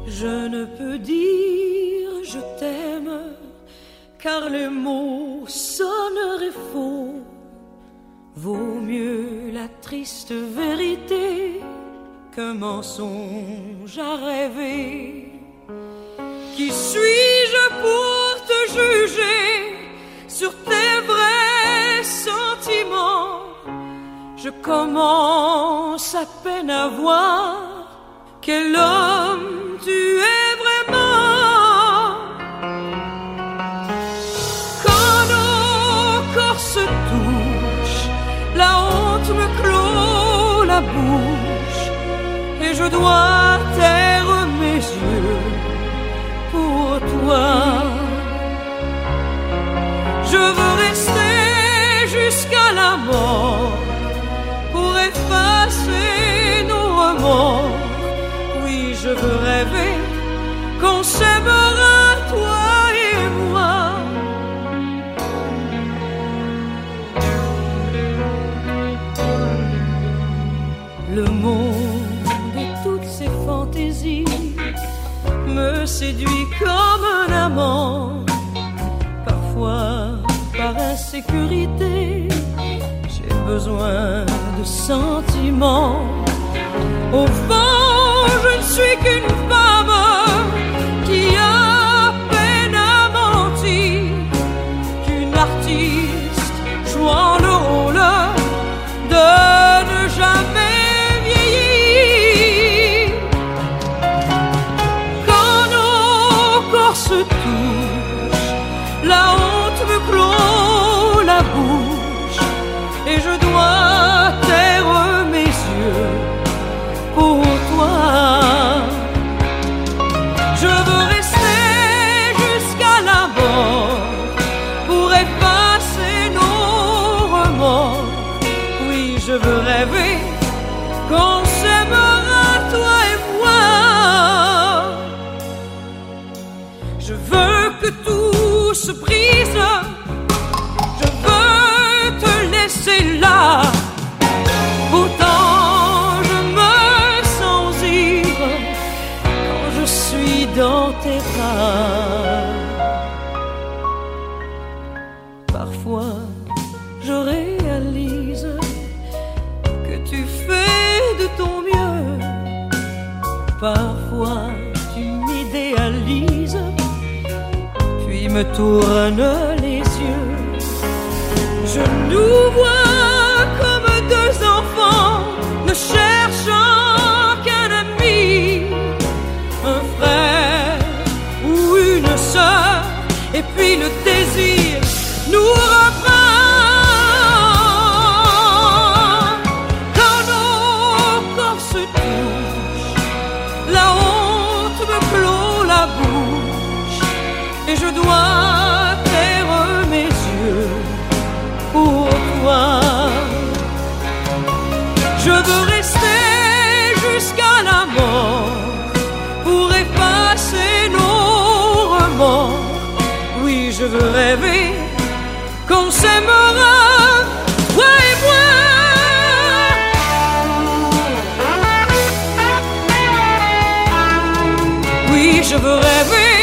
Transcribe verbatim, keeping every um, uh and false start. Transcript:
Je ne peux dire je t'aime, car les mots sonneraient faux. Vaut mieux la triste vérité qu'un mensonge à rêver. Qui suis-je pour te juger sur tes vrais sentiments? Je commence à peine à voir quel homme tu es vraiment. Quand nos corps se touchent, la honte me clôt la bouche et je dois taire mes yeux pour toi. Je veux rester jusqu'à la mort pour effacer nos remords. Oui, je veux rêver qu'on s'aimera, toi et moi. Le monde et toutes ses fantaisies me séduit comme un amant. Parfois, par insécurité, j'ai besoin de sentiments. Au fond, je ne suis qu'une femme qui a peine à mentir, qu'une artiste jouant le rôle de ne jamais vieillir. Quand nos corps se touchent, la honte me clôt la bouche et je dois taire mes yeux pour toi. Je veux rester jusqu'à la mort pour effacer nos remords. Oui, je veux rêver qu'on s'aimera, toi et moi. Je veux que tout se brise, je veux te laisser là. Pourtant je me sens ivre quand je suis dans tes bras. Parfois je réalise que tu fais de ton mieux. Parfois tu m'idéalises puis me tourne les yeux. Je nous vois comme deux enfants ne cherchant qu'un ami, un frère ou une sœur, et puis le désir nous reprend. Quand nos corps se touchent, la honte me clôt la bouche et je dois taire mes yeux pour toi. Je veux rester jusqu'à la mort pour effacer nos remords. Oui, je veux rêver qu'on s'aimera, toi et moi. Oui, je veux rêver